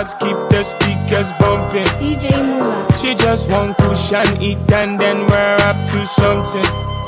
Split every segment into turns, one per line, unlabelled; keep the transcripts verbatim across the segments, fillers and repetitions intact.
shots, keep the speakers bumping.
D J Mula.
She just want push and eat and then we're up to something.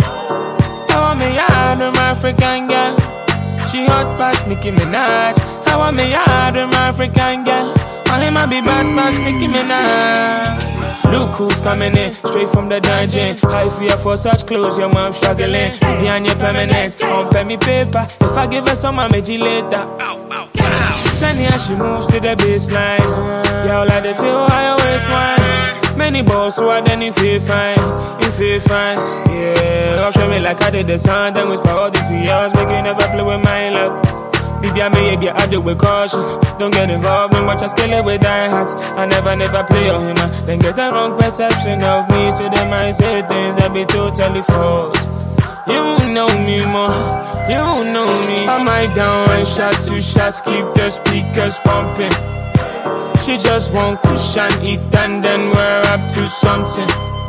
I want me yard with my African girl. She hot past Nicki Minaj. I want me yard with my African girl. I him I be bad past Nicki Minaj. Look who's coming in, straight from the dungeon. High fear for such clothes, your mom struggling. Behind your permanent, on pay me paper. If I give her some, I'll make you later. Sunny as she moves to the baseline. Y'all like they feel higher waistline. Many balls so I then if you fine, if you fine. Yeah, show me like I did the sun. Then whisper all these years, make you never play with my love. Baby, I may get out with caution. Don't get involved in much, I scale it with die hats. I never, never play on him, then get the wrong perception of me. So they might say things that be totally false. You know me more, you know me. I might down one shot, two shots, keep the speakers pumping. She just want push and eat and then we're up to something.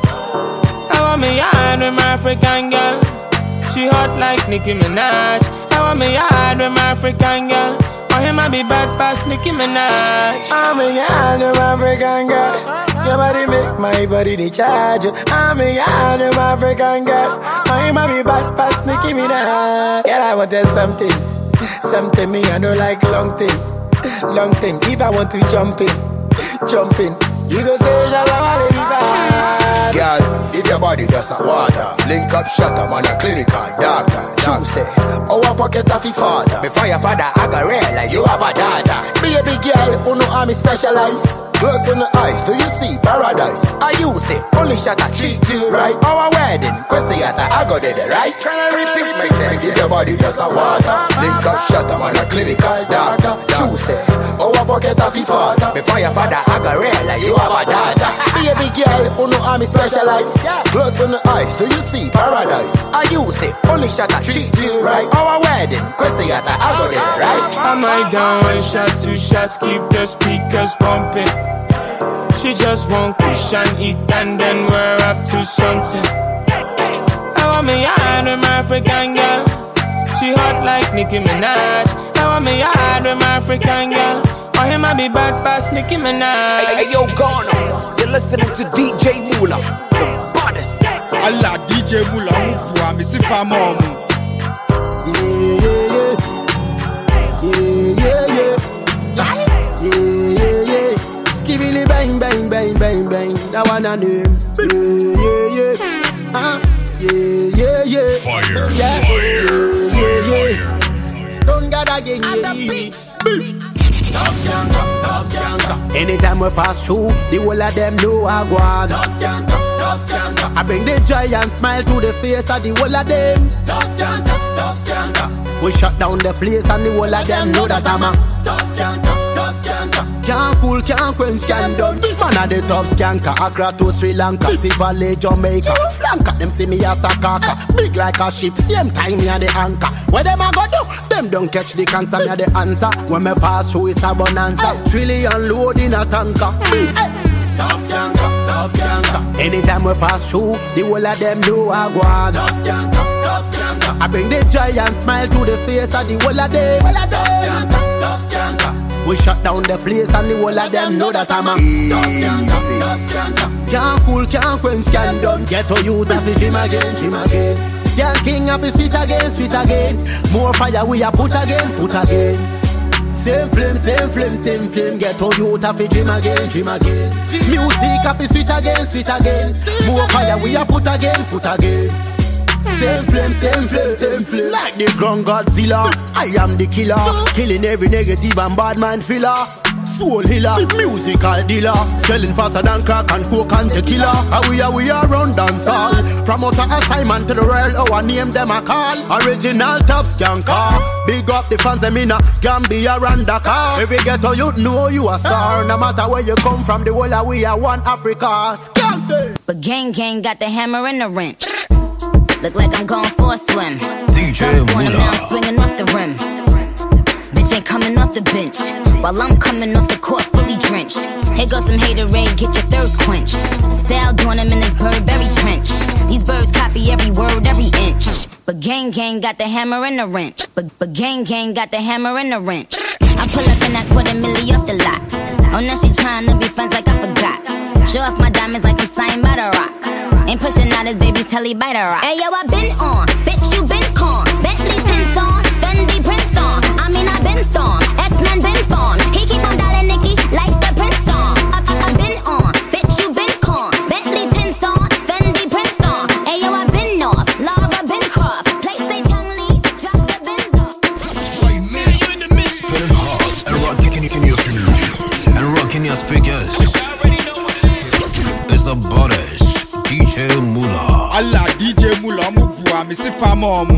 I want me yard with my African girl. She hot like Nicki Minaj. I want me yard with my African girl. Or him I be bad past Nicki Minaj.
I'm a yard with my African girl. Your body make my body the charge. I'm a yard with my African girl. Or him I be bad past Nicki Minaj. Yeah, I want to something. Something me I don't like long thing. Long thing. If I want to jump in, jump in. You go say Jala bad.
Girl, if your body does a water, link up, shut up on a clinical doctor. True say, our pocket of your father. Before your father, I got realize you have a daughter. Be a big girl, who know how me specialize. Close on the eyes, do you see paradise? I use it, only shot a treat you right. Our wedding, question yata, I got it right. Can I repeat myself? If your body does a water, link up, shut up on a clinical doctor. True say, our pocket of your father. Before your father, I got realize you have a daughter. Be a big girl, who know how me specialize. Close on the eyes, do you see paradise? I use it, only shot a treat you right. Our wedding, question yata, I got it right.
I might down one shot, two shots, keep the speakers pumping. She just want push and eat and then we're up to something. I want me yard with my African girl. She hot like Nicki Minaj. I want me yard with my African girl. Or him I be bad past Nicki Minaj.
Hey, hey yo, Ghana, you're listening to D J Mula, the baddest.
Allah D J Mula, mupua mi si famo mu.
Yeah, yeah, yeah, yeah, yeah, yeah, yeah. Skibidi bang, bang, bang, bang, bang. That one a name. Yeah, yeah, yeah. Uh, yeah, yeah, yeah.
Fire,
yeah,
fire,
yeah,
fire,
yeah,
fire.
Don't get again, yeah. Anytime we pass through, the whole of them know I go on. I bring the joy and smile to the face of the whole of them. We shut down the place and the whole of them know that I'm a can't cool, can't quench, can't done. Man of the top skanker, Accra to Sri Lanka, Sivale, Jamaica. Flanker, them see me as a kaka. Big like a ship, same time me a the anchor. What them a go do? Them don't catch the cancer, me a the answer. When me pass through it's a bonanza. Really unload in a tanker. Tough skanker, tough skanker. Anytime we pass through, the whole of them know I go on. Tough skanker, tough skanker. I bring the joy and smile to the face of the whole of them. Tough skanker, tough skanker. We shut down the place and the whole of them know that I'm a can't cool, can't quench, can't done. Get to you to fi gym again, gym again. Can't king up is sweet again, sweet again. More fire we a put again, put again. Same flame, same flame, same flame. Get to you to fi gym again, gym again. Music up is sweet again, sweet again. More fire we a put again, put again. Same flame, same flame, same flame. Like the ground Godzilla, I am the killer. Killing every negative and bad man filler. Soul healer, musical dealer. Selling faster than crack and coke and tequila. And we are, we are run dance all. From outer assignment to the world, our name them a call. Original top skanker. Big up the fans them in a Gambia and Dakar. Every ghetto you know you a star. No matter where you come from, the whole of we are one Africa. Skanker.
But gang gang got the hammer and the wrench. Look like I'm going for a swim.
D J
Mula. Now swinging off the rim. Bitch ain't coming off the bench. While I'm coming off the court fully drenched. Here goes some haterade, get your thirst quenched. Style doing them in this Burberry trench. These birds copy every word, every inch. But gang gang got the hammer and the wrench. But, but gang gang got the hammer and the wrench. I pull up in that quarter milli off the lot. Oh, now she tryna be friends like I forgot. Show off my diamonds like it's signed by the rock. Ain't pushing out his baby's telly by the rock. Hey yo, I been on, bitch you been con. Bentley tints on, Fendi prints on. I mean I been storm, X-Men been formed. He keep on dialing Nicki like the Prince on. I, I, I been on, bitch you been con. Bentley tints on, Fendi prints on. Hey yo, I been off, Laura been Croft. Play say Chung Lee, drop the Benz off.
Right, man, you in the mist. Spinning hard and rocking in your and rocking your speakers. It's the Bodies. D J Mula.
Allah D J Mula mubua me si famomu.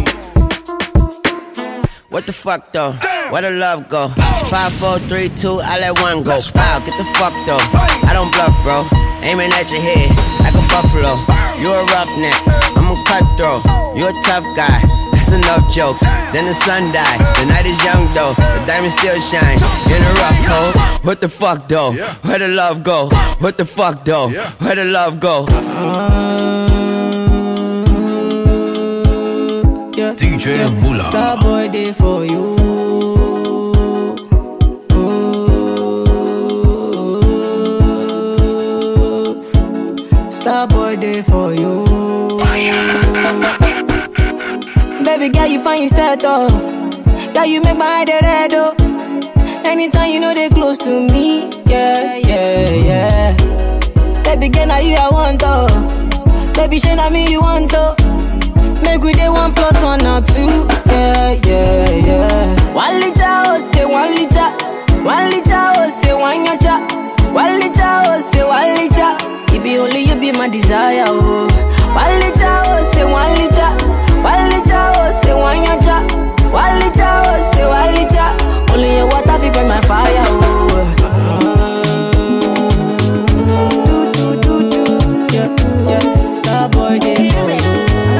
What the fuck though? Where the love go? Five, four, three, two, I let one go. Wow, get the fuck though. I don't bluff, bro. Aiming at your head like a buffalo. You a roughneck, I'm a cutthroat. You a tough guy. That's enough jokes. Then the sun died. The night is young though. The diamond still shine in a rough hole. What the fuck though? Where the love go? What the fuck though? Where the love go?
Yeah. D J yeah. Mula.
Starboy day for you. Starboy day for you. Baby girl, you find yourself oh. Girl, you make my head red oh. Anytime you know they close to me. Yeah, yeah, yeah. Baby girl, now you I want oh. Baby, shey na me you want oh. Make we day one plus one or two. Yeah, yeah, yeah. One liter, oh, say one liter. One liter, oh, say one yacha. One liter, oh, say one liter. It be only you be my desire, oh. One liter, oh, say one liter. One liter, oh, say one yacha. One liter, oh, say one liter. Only your water be burn my fire, oh. Do, do, do, do. Yeah, yeah. Starboy day for you.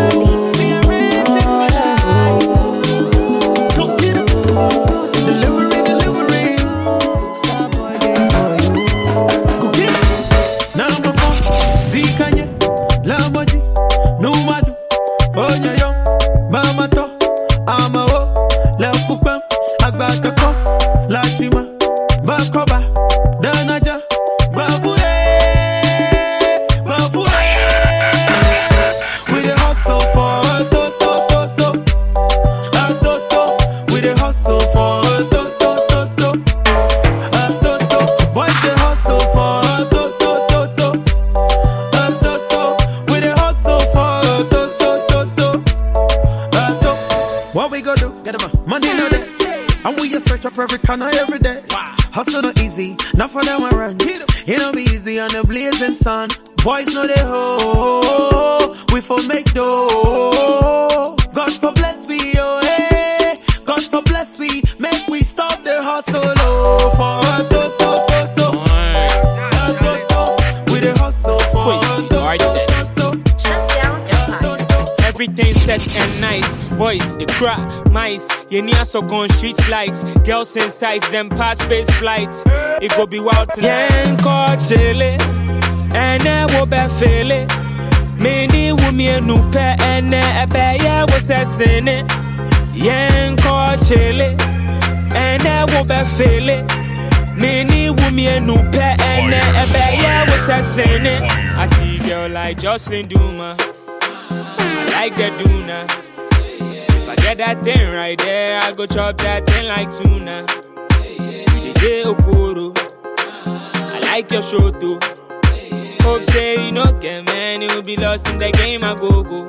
Boys know they ho, we for make dough. God for bless we, oh hey. God for bless we, make we stop the hustle, oh. For a do, do, do, do. A do, do. We the hustle for a do, do, do.
Shut down. Everything set and nice. Boys, it crack, mice. You need so gun streets lights. Girls inside them past space flight. It go be wild tonight. Yeah, call chile. And I will be feeling. Many women who pay and I pay. I was a sinner. Young call chili. And I will be feeling. Many women who pay and I pay. I was a sinner. I see girl like Jocelyn Duma. I like that Duna. If I get that thing right there, I go chop that thing like tuna. You the day Okoro. I like your show too. Hope say you no get man, you will be lost in the game. I go go.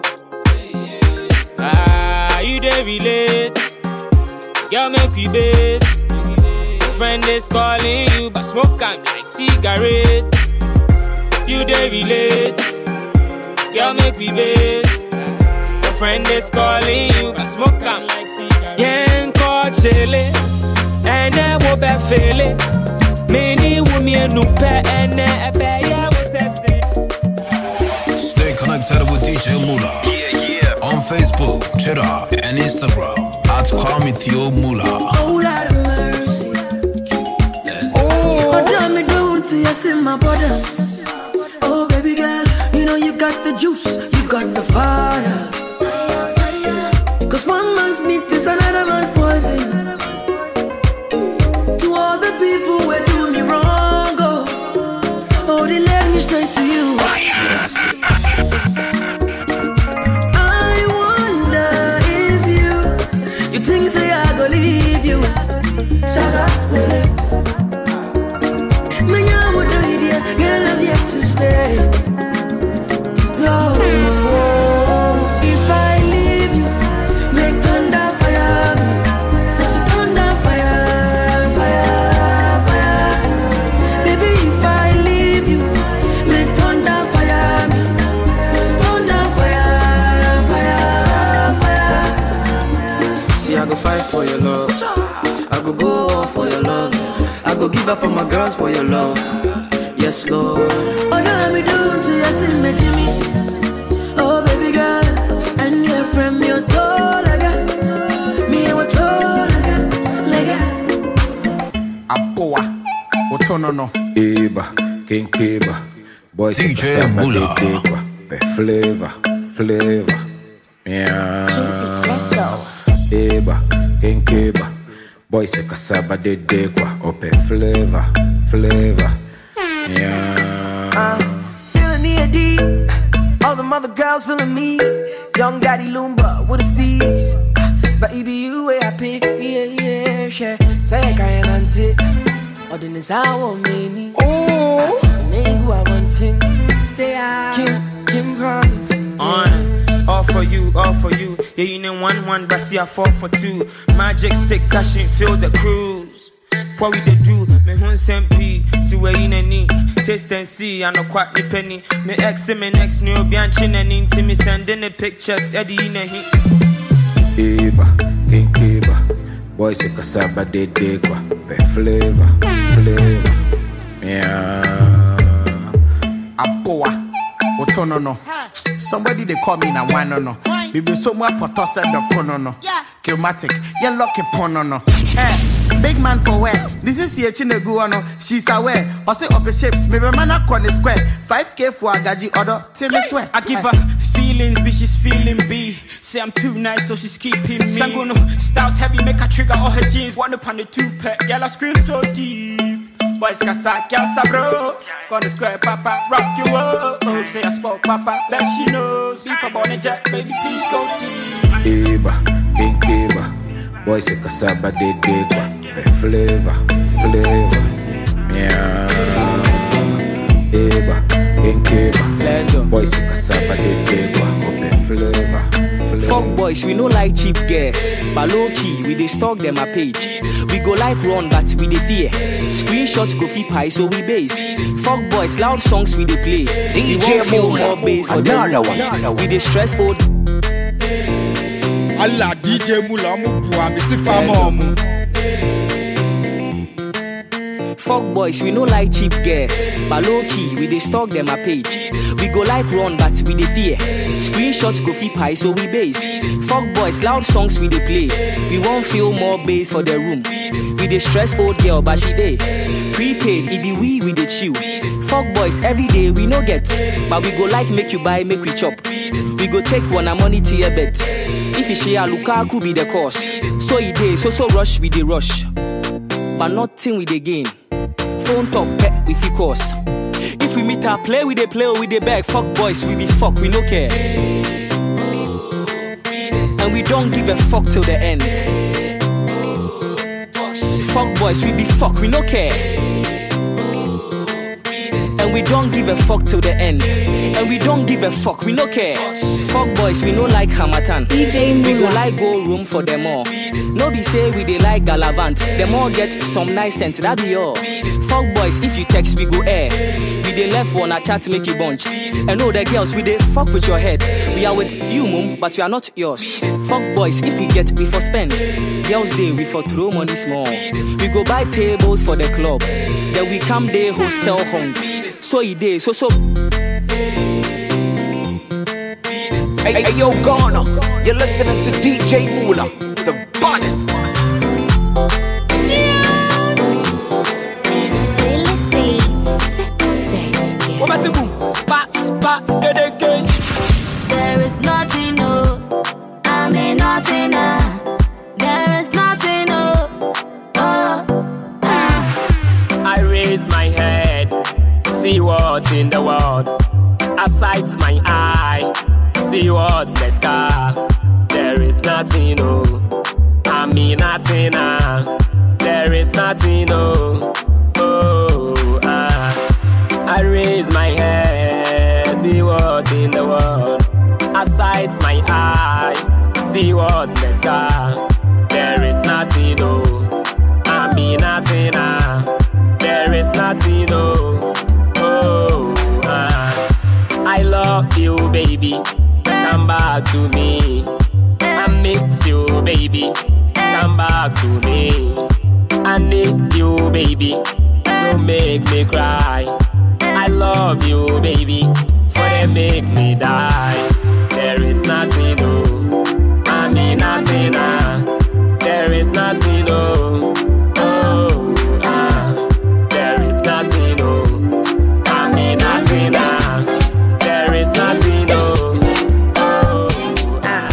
Ah, you dey relate, girl make we base. Your friend is calling you, but smoke am like cigarette. You dey relate, girl make we base. Your friend is calling you, but smoke am like cigarette. Yeah, call chile, and I will be feeling. Many women who pay and I pay.
Stay connected with D J Mula. Yeah, yeah. On Facebook, Twitter, and Instagram at Kwamithio Mula.
Oh, Lord of mercy. Oh, what done me do to you, see my brother? Oh, baby girl, you know you got the juice, you got the fire. Cause one man's meat is another man's poison. To all the people who do me wrong,
give up on my girls for your love. Yes, Lord.
Oh, no, me doing to you, see me, Jimmy. Oh, baby girl, and your friend, me, you're tall, like that. Me, you're tall, like that. Like that.
Apoa, Otonono,
Eba, King Kiba, boys,
D J Mula,
flavor, flavor, yeah.
Let's go.
Eba, King Kiba, boys, Kasaba de Dequa, open flavor, flavor, yeah.
Uh, feeling the A D, all the mother girls feeling me. Young Daddy Loomba with a steez. But it be you way I pick, yeah, yeah, yeah. Say I can't auntie. Or then it's our many. Oh, name I want thing. Say I Kim, Kim promise.
On, all for you, all for you. Yeah, you know one one, but see I fall for two. Magic stick touching, feel the cruise. What we they do? Me hun sempi, see where you need. Taste and see, I know quite the penny. Me ex me next new bianchin and into me sending the pictures. Eddie in a hit.
Eba, King Kiba, boys, Kasaba de Dequa, flavor, flavor, yeah.
Apoa, Otonono. Somebody they call me na one no no. Bibi so much potosa the konono. Kilmatic, you lucky ponono. Eh, big man for where? This is here Chineguano. She's aware. Or say up shapes, maybe man a corner square. five K for a gaji order. Tell me swear.
I give her feelings, bitch, she's feeling B. Say I'm too nice, so she's keeping me. Sanguno, styles heavy, make her trigger all her jeans. One up on the two pack, girl, I scream so deep. Boys, casa, girl, sabro. Gonna square, papa, rock you up. Oh, say I spoke, papa, that she knows. If I'm born a jack, baby, please go deep.
Eba, King Kiba, boys, Kasaba de Dequa, flavor, flavor, yeah. Eba, King Kiba,
let's go.
Boys, Kasaba de Dequa, flavor, flavor.
Fuck boys, we no like cheap girls. But low key, we dey stalk them a page. We go like run, but we dey fear. Screenshots go fit pie, so we base. Fuck boys, loud songs we dey play. We won't feel more bass for them. We dey stress old.
Allah D J Mula Mupua, me si famo.
Fuck boys, we no like cheap girls. But low key, we dey stalk them a page. We go like run, but we dey fear. Screenshots go fit pie, so we base. Fuck boys, loud songs we dey play. We won't feel more bass for the room. We dey stress old girl, but she dey. Prepaid, it be we, we dey chill. Fuck boys, every day we no get. But we go like make you buy, make we chop. We go take one a money to your bet. If you share, Lukaku be the cause. So he dey, so so rush, we dey rush. But nothing we dey gain. Phone top pet with you course. If we meet our play, we dey play or we dey beg. Fuck boys, we be fuck, we no care. And we don't give a fuck till the end. Fuck boys, we be fuck, we no care. And we don't give a fuck till the end. And we don't give a fuck, we no care. Fuck boys, we no like Hamatan.
D J Mula.
We go like go room for them all. No be say we dey like Galavant. Them all get some nice sense, that be all. Fuck boys, if you text, we go air. We dey left one a chat make you bunch. And all the girls, we dey fuck with your head. We are with you, mum, but we are not yours. Fuck boys, if we get, we for spend. Girls day, we for throw money small. We go buy tables for the club. Then we come day hostel home. So he day, so so.
Hey, hey, yo, Ghana, you're listening to D J Mula, the baddest.
There is nothing new, I mean nothing now. There is nothing new, oh, ah.
I raise my head, see what's in the world. I sight my eye, see what's the sky. There is nothing new, I mean nothing now. There is nothing new, oh, ah. I raise my head, see what's in the world. I sight my eye, see what's the sky. There is nothing new, I mean nothing now. There is nothing new, oh, ah. I love you, baby, come back to me. I miss you, baby, come back to me. I need you, baby, no make me cry. I love you, baby, for they make me die. There is nothing, no, I mean nothing, ah. There is nothing, no, oh, ah. There is nothing, no, I mean nothing, ah. There is nothing, no, oh, ah.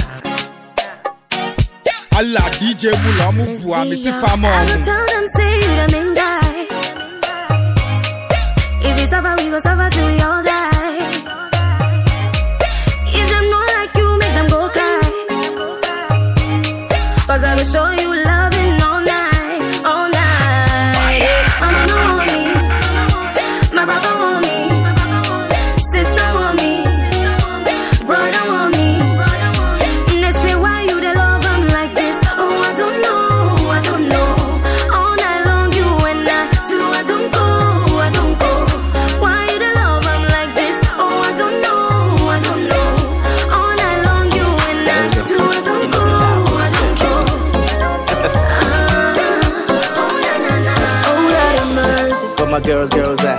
Allah D J Mula Mupua, Missy Famo.
I go tell them say you the main guy. If it's suffer, we go suffer till we all die. If them not like you, make them go cry. Cause I will show you loving all night, all night. Mama don't want me, my brother want me, sister want me, brother want me. And they say why you the love them like this? Oh, I don't know, I don't know. All night long you and I, so I don't go, I don't go. Why you the love them like this? Oh, I don't know, I don't know. All night long you and I, so I don't go, I don't go.
Where my girls, girls at?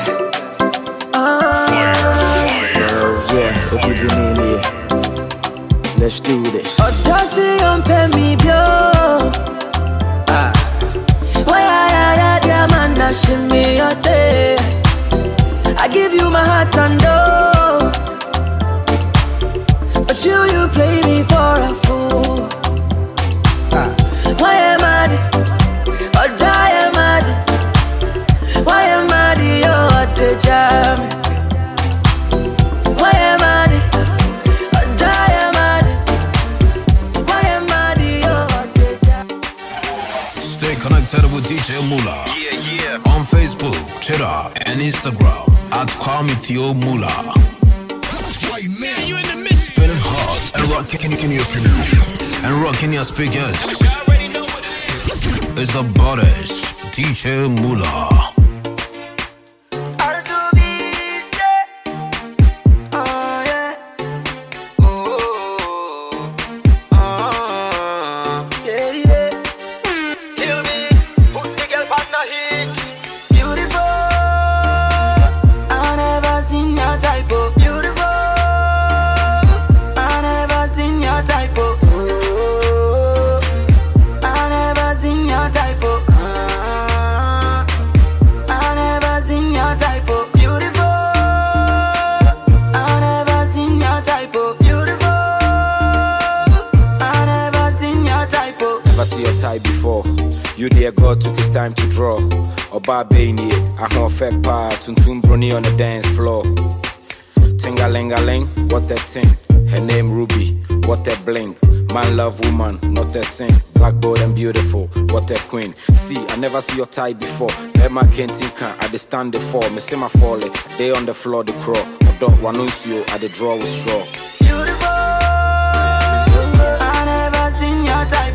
Girls, yeah, what you been in here? Let's do this.
Oh, just on pay me bio. Ah, why I I I man that shimmy your day. I give you my heart and door, but you you play me for a fool. Ah, why am I? Oh, why am I? Why am I your jam? Why am I? Oh, why am I? Why am I your jam?
Stay connected with D J Mula. Yeah, yeah. On Facebook, Twitter, and Instagram at Kwamithio Mula. Right, man, you in the mix. Spinning hard and rocking your and rocking your speakers. It's the Bodies, D J Mula.
Before you dear God took his time to draw Oba Beni, I want fake power Tuntum Bruni on the dance floor. Tingalingaling, what that thing? Her name Ruby, what that bling? Man love woman, not that sing. Black bold and beautiful, what that queen? See, I never see your type before. Emma can't think I dey stand the fall. Me see my fall, they on the floor the crawl. Odo Wanusio, I the draw with straw.
Beautiful, I never seen your type.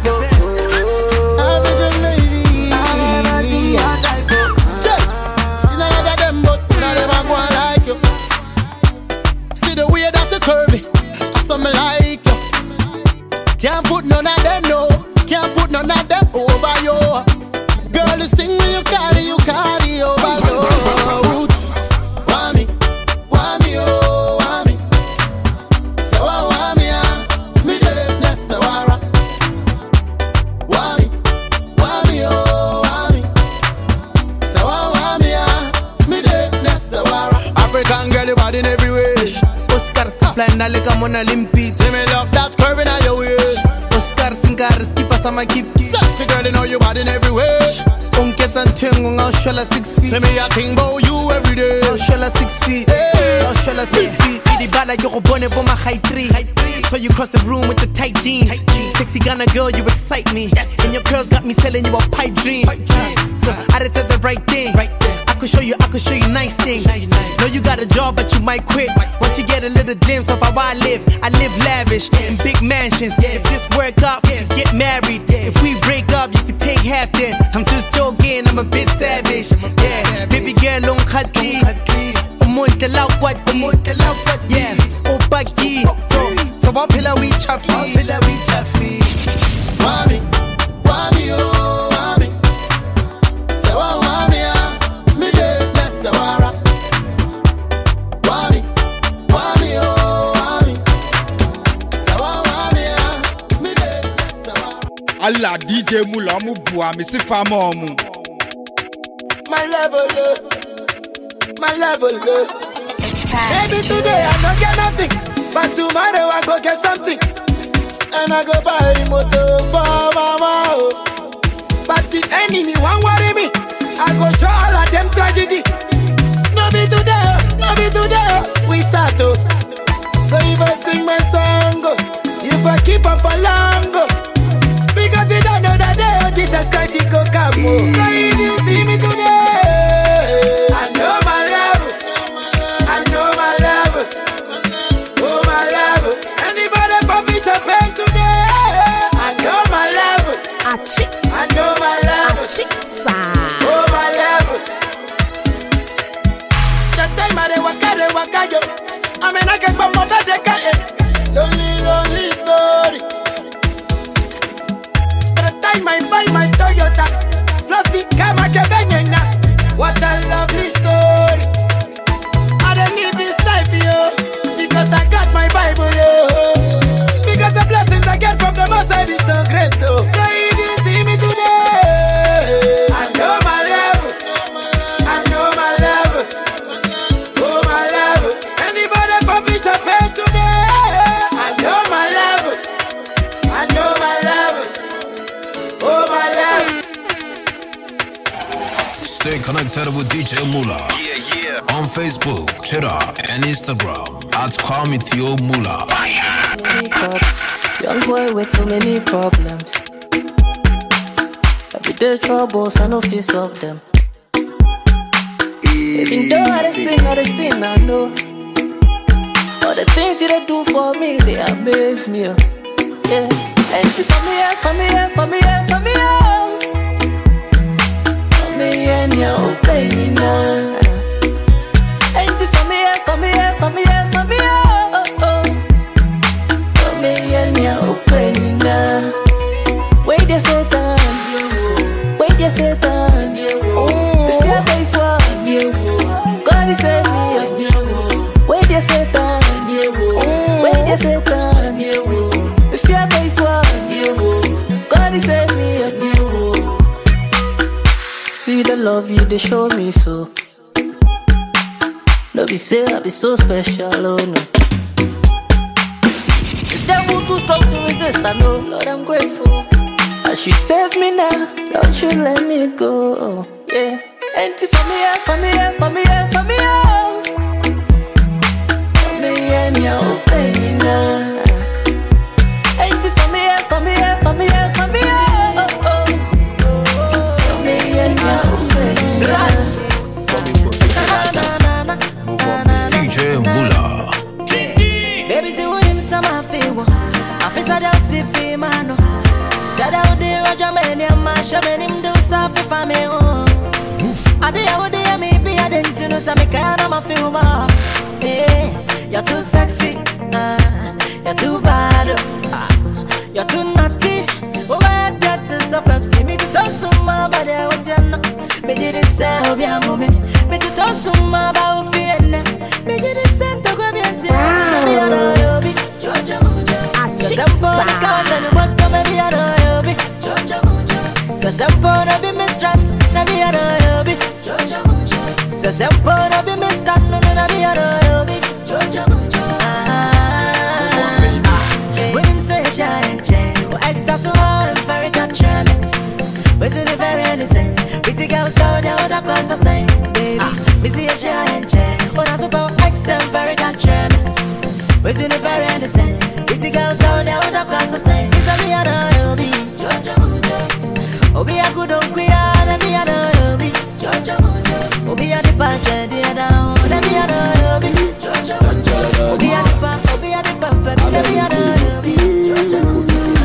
Can't put none of them, no. Can't put none of them over you. Girl, this thing when you carry, you carry overload. Want me, want me, oh, want me. So I want me, ah, me dead, that's so I rock. Want me, want me, oh, want me. So I want me, ah, me dead, that's so I rock. African girl, you bad in every way. Oscar Saplan, I like I'm on Olympics. Say me love that curve in your waist. Oscar Singaris, keep us on my keep. Sexy girl, you know you bad in every way. Unkets and Tingung, I'll show her six feet. Say me a thing about you every day. I'll show her six feet. I'll show her six feet. Idi bala, you're born for my high three. So you cross the room with your tight jeans. Sexy Ghana girl, you excite me. And your girls got me selling you a pipe dream. So I did the right thing. I could show you, I could show you nice things. Know you got a job, but you might quit. Once you get a little glimpse of how I live, I live lavish in big mansions. If this work out, get married. If we break up, you can take half then. I'm just joking, I'm a bit savage. Yeah, baby girl, on khati. Umuntu lawat, umuntu lawat. Yeah, opaki. So, so what pillar we chaffy? What pillar we chaffy? Wami, wami oh, wami. So I wami ah, me de
Allah D J Mula mu bua me si fama mu.
My level up, my level up. Maybe today I don't get nothing, but tomorrow I go get something. And I go buy a motor for mama. But the enemy won't worry me. I go show all of them tragedy. No be today, no be today. We start to. So if I sing my song, if I keep on for long, because you don't know that day, oh Jesus Christ, he go come. So if you see me today, I know my level, I know my level, oh my level. Anybody publish a pen today, I know my level, I know my level, oh my level. The time I dey waka, dey waka yo, I mean I can go more than they can. Lonely, lonely story. By the time I buy my Toyota, Flossy, Kama, Kebenyena. What a lovely story. I don't need this life, yo, because I got my Bible, yo. Because the blessings I get from the Most High is so great, though. So if you see me today, I know my level, I know my level, oh my level. Anybody publish a pen today, I know my level, I know my level, oh my level.
Stay connected with D J Mula. Yeah, yeah. On Facebook, Twitter, and Instagram at Kwame Theo Mula.
Young boy with so many problems. Everyday troubles, I know few of them. Even though I done sin, I done sin, I know. All the things you done do for me, they amaze me. Oh. Yeah, and for me, for me, for me, for me, for me, and you're opening now. And for me, for me, for me, for me, oh, oh. For me, and you're opening now. Wait, there's Satan. Wait, there's Satan. If you're pay for, God is save me. Wait, there's Satan. Wait, there's Satan. If you're pay for, God is save me. See the love you they show me so. No be say I be so special, oh no. The devil too strong to resist, I know. Lord, I'm grateful. As you save me now, don't you let me go. Yeah, empty for me, for me, for me, for me, for me, and you're opening now. Empty for me, for me, for me, for me, oh oh. For me and you're opening now.
D J Mula.
Baby, do him some favor. I feel sad as if he man. Said out there, Roger, many a mash, many him do stuff if I'm a home. I did out there, maybe I didn't know some kind of my feel more. Hey, you're too sexy, uh, you're too bad, uh, you're too naughty. Oh, I got to stop up, see me to talk so much about it. What you know? Me did it say, oh, be a moment. Me to talk so much about fear. Me did it say, to grab your seat. Me a know you be Georgia Mojo. So simple, the caution, but come and be a know you be Georgia Mojo. So simple, no be mistress, no be a know you be Georgia Mojo. So simple, no be mister, no no be a know you be Georgia Mojo. When him say shine, shine, well extra so I'm very country. But to the very innocent, pretty girls down the other pass a sign, baby. Me see a shine, shine, but I'm super X and very country. But to the very innocent, pretty girls down the other pass a sign. It's a me a know you be Georgia Mojo. Oh be a good old queer, let me a know you be Georgia Mojo. Oh be a departure, the other, let me a know you be Georgia Mojo. Oh be a departure, oh be a departure, let me a know you be Georgia Mojo.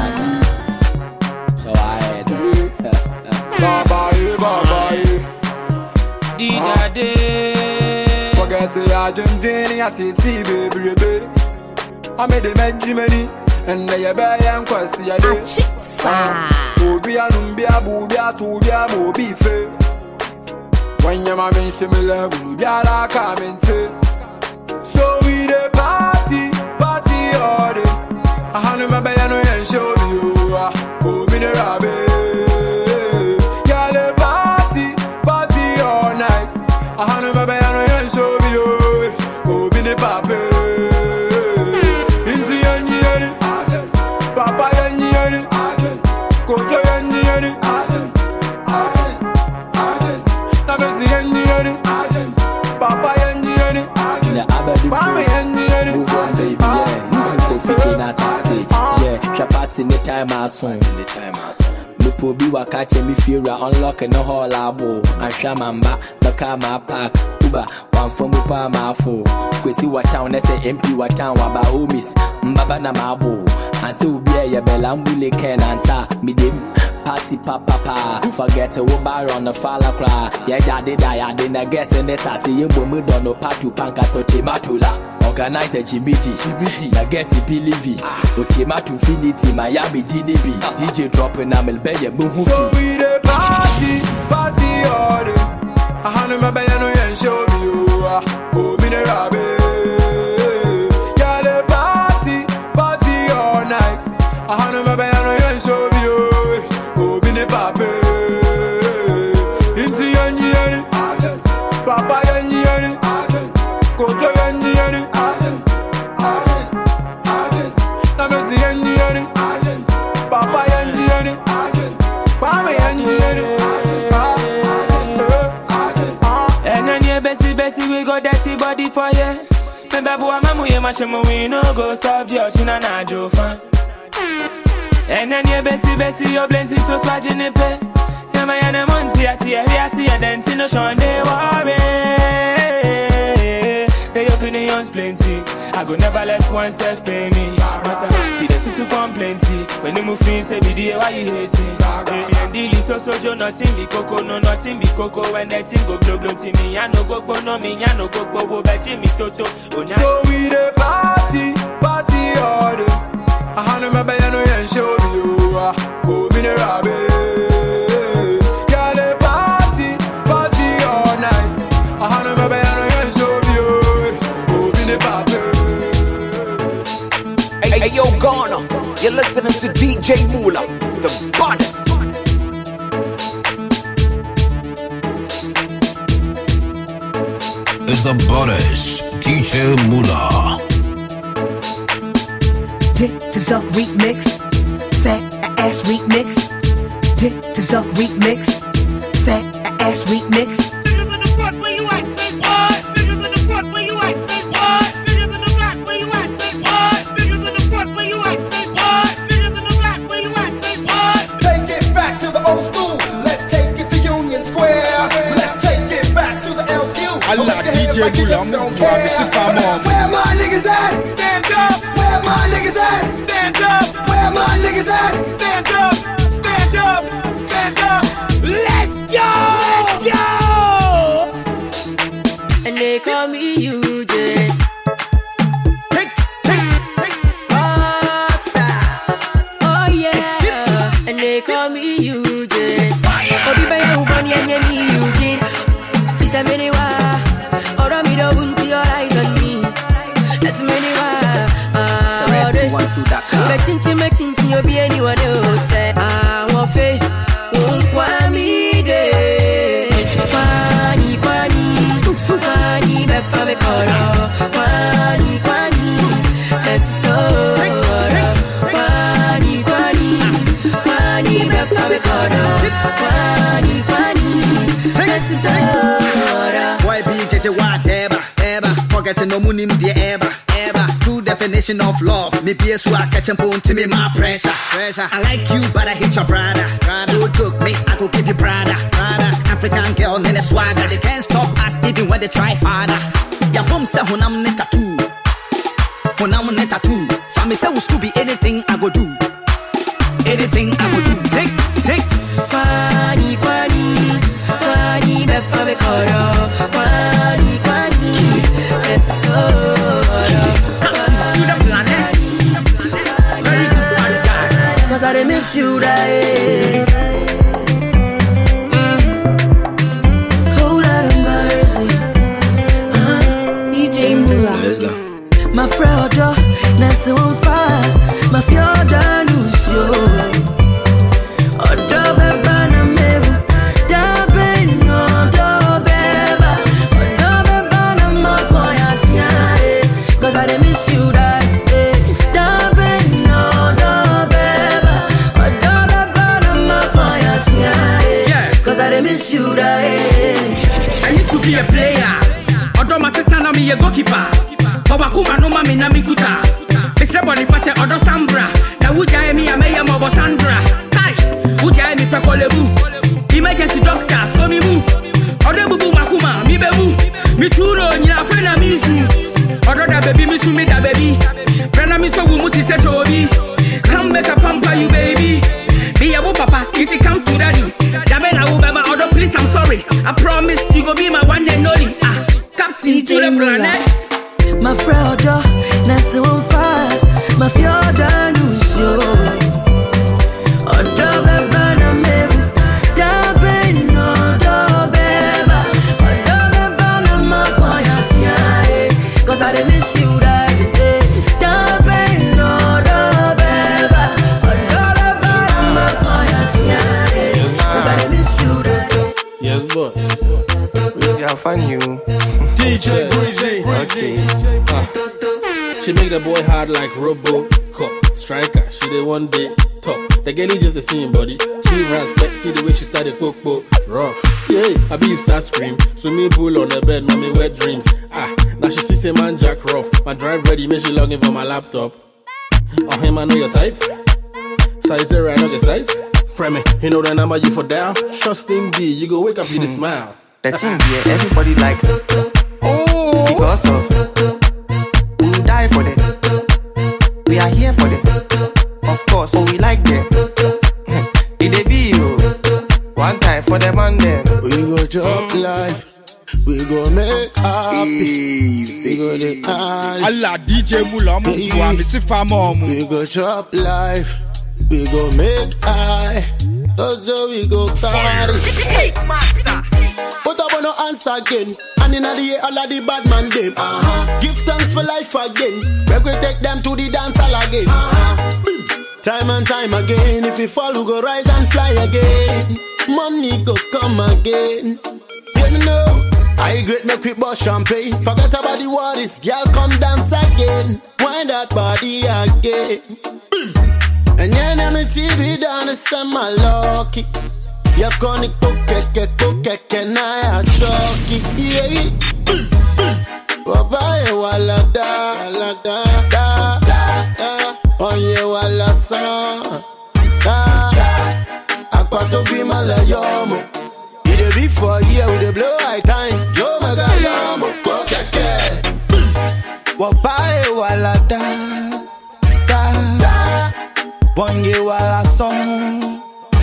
So I do.
Bye bye, bye
Dida day.
Forget the Argentine, I see T baby, baby. I made the Benjamini, and they are very unquestioned. Bobia, Numbia, Bobia, Tubia, Mobi, Fair. When your mammy similar, Yara coming to. So we the party, party all day. I had my baby and show you. Oh, mineral.
time I soon. The time I soon. Lupo be wa catch me fear unlocking the whole labo. And shamamba, the car my park. Uba, one from Upa my fool. Kwesi wa town, they say M P wa town, waba omis. Mbaba na mabo. And so be a belambule ken anta. Midim. Party papa pa, forget to bar on the falla cry. Yeah, daddy die, I didn't guess in it. I see you woman don't know patu panka so timatula. Organize a Jimiti, Jimiti, I guess it believe it. Otimatu Finity, Miami D D B, D J dropping Amel Bay, move.
So we the party, party order. I hand my bayano and show you. Oh, minerabe. Yeah, the party, party all night. I hand my bayano and show you. Pape, Inti yanji yani, Papa yanji yani, Koto yanji yani, Namesi yanji yani, Papa yanji yani, Pame yanji yani.
And then yeah, Bessie, Bessie, we got dirty body for you. Remember, boy, mamu ye mashamu we no go stop George na na Joe fan. And then you Bessie, Bessie, your plenty so swatching the pay. Never had a month, I see, I see, I dancing, no shine, they worry. They opinions plenty. I go never let one self pay me. Master, see the susu complain. When you move in, say, be there, why you hating? And deal is so so, Joe, nothing be cocoa, no, nothing be cocoa. When that thing go blow, blow to me, I no go, go, no, me, I no go, go, go, but Jimmy Toto.
So we the party, party order. I hand my bayano and show you. Oh, minerabe. Yeah, the party, party all night. I hand my bayano and show you. Oh, minerabe.
Hey, hey, yo, Ghana, you're listening to D J Mula, the baddest.
It's the baddest, D J Mula.
This is a remix, fat ass remix. This is a remix, fat ass remix.
Niggas in the front where you at, say what? Niggas in the front where you at, say what? Niggas in the back where you at, say what? Niggas in the front where you at, say what? Niggas in the back where you at, say what?
Take it back to the old school. Let's take it to Union Square. Let's take it back to the L Q.
Allah D J Mula, I'm gonna
Where my niggas at?
Stand up.
Where my niggas at?
Stand up.
Where my niggas at?
Stand up. Stand up. Stand up.
Let's go! Let's go! And they call me Eugene. Rockstar. Oh yeah. And they call me Eugene. Obi Bayo Bunny and Yenny Eugene. This a many wa. Or me don't want your eyes on me. That's many wa. Chinchi me chinchi yo be anyone else say ah wo fe kwa mi de kwani kwani kwani be fa me koro kwani kwani that's so kwani kwani kwani be fa me koro kwani kwani that's so
why be jeje whatever ever forgetting no munim de ever ever true definition of love. Me P S I catch and to me my pressure. pressure. I like you, but I hate your brother. brother. Don't joke me, I go give you brother. brother. African girl, in a swagger. They can't stop us even when they try harder. Ya boom say when I'm net tattoo. When I'm net tattoo. For me say we school be anything I go do. Anything I go do. Take, take.
Kwani, kwani, kwani, befa me koro. Kwani, kwani, it's so.
Cause I didn't miss you, that uh, whole lot of mercy. uh,
D J Mula.
Let's go. My fraud, that's on fire. My fiora lose you. Oh, dobe bana mebu, dobe no dobe ba. Oh, dobe bana ma foya siare. Cause I didn't miss you, that dobe no dobe ba. Oh, dobe bana ma foya siare. Cause I didn't miss you, that
I used to be a player. Although my sister na me a goalkeeper. But wakuma no mami na mi kuta. Mister Boniface odo Sambra. Na wuja emi ya meya mo bosa pe kolebu. Emergency doctor, so me move. Ode bubu makuma, mi bebu. Mi turo, nyina fena mi zoom. Other da baby, me sumi da baby. Brana me so wumuti se chobi. Come make a pamper you baby. Be a papa, if you come to daddy. Dabena ubeba, other please I'm sorry. I promise you go be my one and only. Ah, Captain to the planet.
My friend, that's so far. My fiora knows you. Other beba na mevu. Dabena, other beba. Other beba na mafoya tiae. Cause I didn't miss you that day. Dabena, other beba. Other beba na mafoya tiae. Cause I didn't miss you that day.
Yes, boy.
Yeah, find you.
D J Breezy. Okay. Uh, she make the boy hard like Robo Cop. Striker, she did one day top. The girl just the same body. Two rounds back, see the way she started poke poke. Rough. Yeah, I be you start scream. So me bull on the bed, mommy wet dreams. Ah, now she see say man Jack rough. My drive ready, make she log in for my laptop. Oh him, I know your type. Size zero, I know the size. Frame it, you know the number you for down. Short sting D, you go wake up with a smile.
That's in here, everybody like her. Oh. Because of we will die for them. We are here for them. Of course, oh we like them. In the video, one time for them and them.
We go chop life. We go make happy. We go the
Allah D J Mula Mukwa Missy Famomu.
We go chop life. We go make high. Also we go carry.
Hey, master.
But I wanna answer again. And in the year, all of the bad man them. Uh-huh. Give thanks for life again. We will take them to the dance hall again. Uh-huh. Time and time again. If we fall, we go rise and fly again. Money go come again. Let me know. I great make we bust champagne. Forget about the worries. Girl, come dance again. Wind that body again. And yeah, now me T V down the summer lucky. You can't cook, cook, cook, and I are shocky. Yeah, Wabaye wala da, wala da, da, da. Onye wala son, da. Akwato bi malayomo. You the before here with the blow high time. Joe Magayomo, cook, cook. Wabaye wala da, da, da. Onye wala son.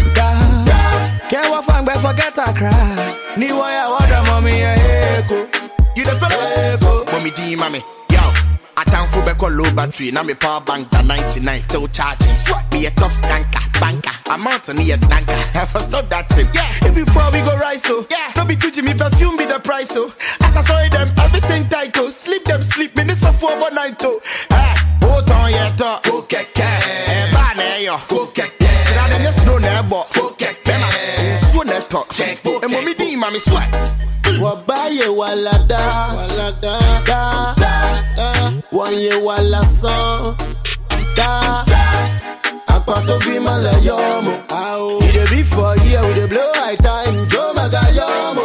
Can't walk fang but forget I cry. Ni waya water mommy a echo.
You the fella echo. Mommy D mommy. Yo, I time for back low battery. Now me power bank at ninety-nine still charging. Me a top skanker, banker. I'm out on the tanker. Have to stop that trip. Yeah, if before we go rise so. Yeah, don't be teaching me perfume be the price so. As I saw them everything tight to. Sleep them sleep me this for one night to. Ah, both on your talk. Okay, okay. Bane yo. Okay, okay. Now them just know never. Okay, okay. Let's talk. And mommy D, mommy sweat.
Wabaye wala da, wala da, da, da. Wanye wala son, da. Akwato bi malayomo. Ao. We the before here with the blow high time. Joe Magayomo.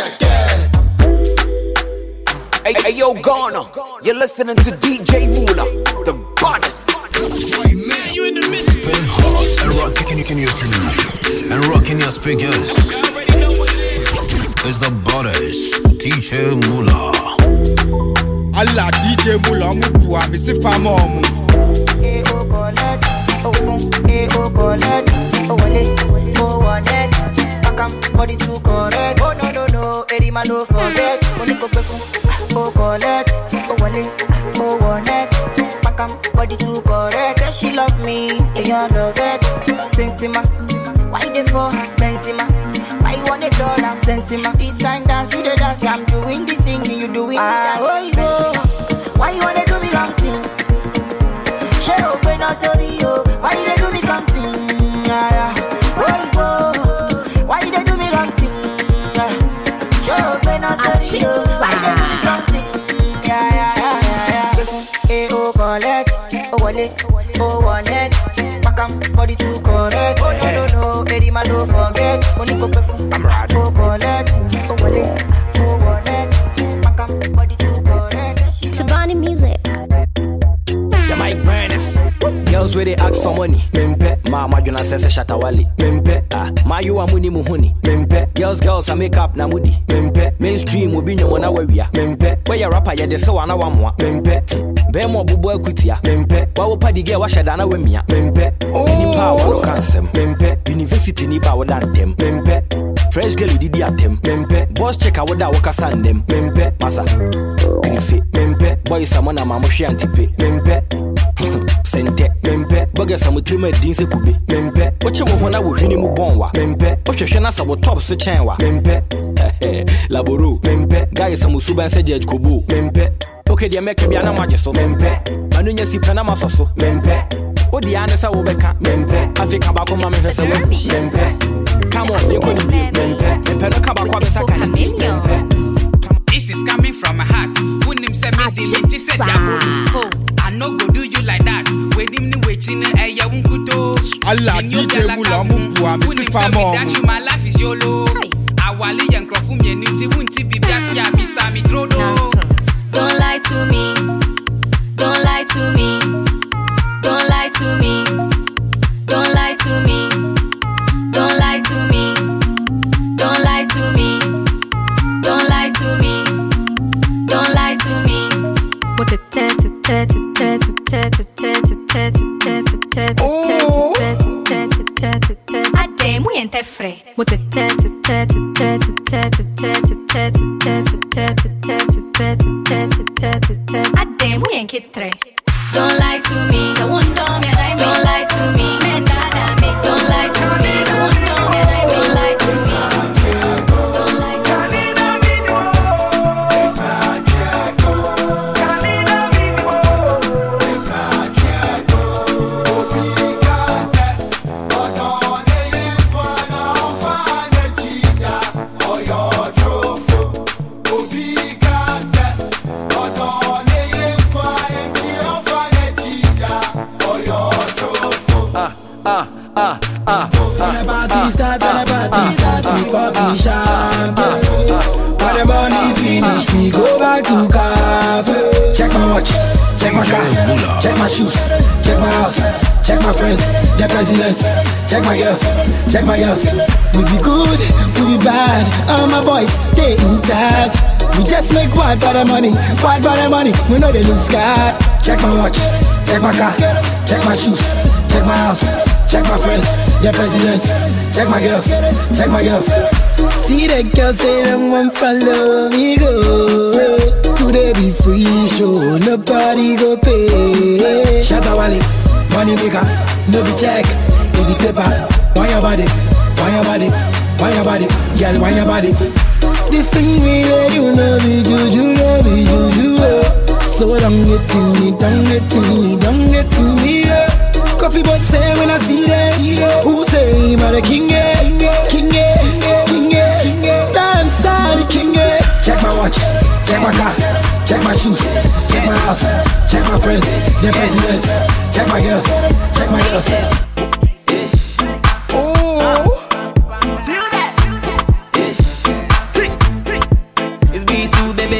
Hey, hey, yo, Ghana, you're listening to D J Mula, the goddess.
Man, you in the mist. Spin hard and rock, can you can you and rocking your speakers. It's the goddess, D J Mula.
Allah D J Mula Mukwa Missy Famomu.
Eh oh collect, oh fun, eh oh collect, oh wale, oh one net, pakam body too correct. Oh no no no, Eddie man don't forget, money go perfume. Oh collect, oh wale, oh one net, pakam body too correct. Say she love me, and you love it. Sensima, why they for Benzema? Why you want a dollar? Sensima, this kind dance you the dance. I'm doing the singing, you doing the dance. Oh yo, why you wanna do me wrong thing? She open up sorry yo, why you they do me something? Yeah yeah. Oh yo, why you they do me wrong thing? She open up sorry yo, why you they do me something? Yeah yeah yeah yeah. Eh oh collect, oh wale, oh one net, pakam body too correct. Oh no no no, Eddie man don't forget, money go perfume. Oh collect, oh wale, oh one net, pakam body too correct.
Tabani music.
Yeah, my brightness.
Girls where they ask for money. Mempe. Mama Juna says Shatawali. Mempe. Ah, my you are muni muhuni. Mempe. Girls, girls, I make up na mudi. Mempe. Mainstream will be no one where we are. Mempe. Where your rapper ya de so wana wamwa. Mempe. Bemo bubu ekutia. Mempe. Wawo padi ge wa shadana we mia. Mempe. Any power no cancel. Mempe. University ni ba wodan them. Mempe. Fresh girl didi atem. Mempe. Boss check out woda waka sandem. Mempe. Masa. Griffy. Mempe. Boy samona mama shi antipe. Mempe. Sente. Mempe. Boga samu trima dinse kube. Mempe. Wache mo hona wo hwini mu bonwa. Mempe. Ohwehwe na sabo top so chenwa. Mempe. Laboro. Mempe. Guys samu suban se judge kobo. Mempe. Okay, they make me an amaje so. Mempe. Manunya si pena masoso. Mempe. Odi ane sa wo beka. Mempe. Afrika ba ko mama hwese wo. Mempe. Come on, you couldn't be Mempe. Mempe no kaba kwa besa kan. Mempe.
This is coming from my heart. When him say me di me say jabo. I no go do you like that. When him ni waiting eh ya unkuto.
Allah D J Mula mu bua me si famo.
That you my life is yolo. Awali yan krofu me nti wunti bibia ya bisa mi trodo.
Don't lie to me. Don't lie to me. Don't lie to me. Don't lie to me. Don't lie to me. Don't lie to me. Don't lie to me. Don't lie to me. What a tet tet tet tet tet tet tet tet. A damn we ain't that free. What a tet tet tet tet tet tet tet tet. A damn we ain't kid three. Don't lie to me. So one don't me like don't lie to me. Man that me. Don't lie to me. So one don't me like don't lie to me. Don't lie to me.
Ah, ah, ah,
when the party start, when the party start, we pop the champagne. When the money finish, we go back to cafe. Check my watch, check my car, check my shoes, check my house, check my friends, the president. Check my girls, check my girls. We be good, we be bad. All my boys, they in charge. We just make what for the money, what for the money. We know they lose God. Check my watch, check my car, check my shoes, check my house. Check my friends, the president. Check my girls, check my girls. See the girls say them want follow me go. Today be free show, nobody go pay. Shut up, Wally, money maker, no be check, no be paper. Why your body, why your body, why your body, girl, why your body. This thing we do, no be juju, no be juju. So don't get to me, don't get to me, don't get to me. Coffee but say when I see them, who say I'm the king, king, king, king, dance all the king. Check my watch, check my car, check my shoes, check my house, check my friends, the president. Check my girls, check my girls.
Oh, feel that? It's B two, baby.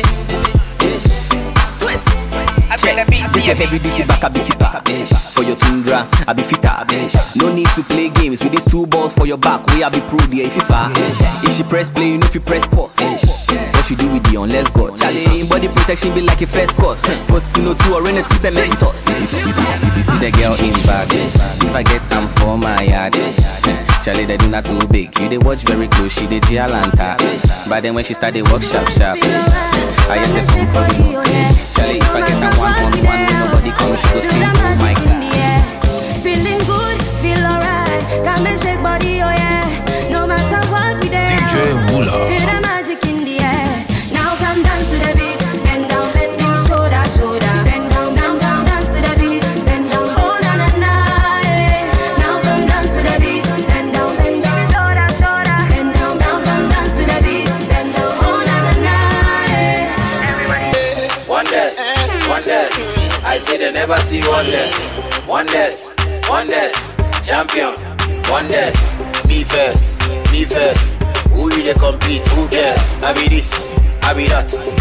This a heavy duty back a bitty back. For your tundra, I be fitter. No need to play games with these two balls for your back. We I be pro the FIFA. If she press play, you know if you press pause. What you do with the on, let's go. Charlie, body protection be like a first course. Post no two or anything cementos. If you see the girl in back, if I get am for my yard. Charlie, they do not too big. You they watch very close, she they Gialanta. But then when she start they walk sharp sharp. I just said from probably Charlie, if I get am one on one, when nobody comes, she go scream, oh my God.
Feeling good, feel alright. Come and shake body, oh yeah. No matter what we do.
D J Mula.
Feel the magic in the air. Now come dance to the beat. Bend down, bend down, shoulder, shoulder. Bend down, down, down, dance to the beat. Bend down, oh na na na. Yeah. Now come dance to the beat. Bend down, bend down, shoulder, shoulder. Bend down, down, down, dance to the beat. Bend down, oh na na na. Yeah. Everybody.
Wonders, wonders. I say they never see wonders. Wonders. Wonders, champion, wonders, me first, me first. Who will they compete? Who cares? I be this, I be that.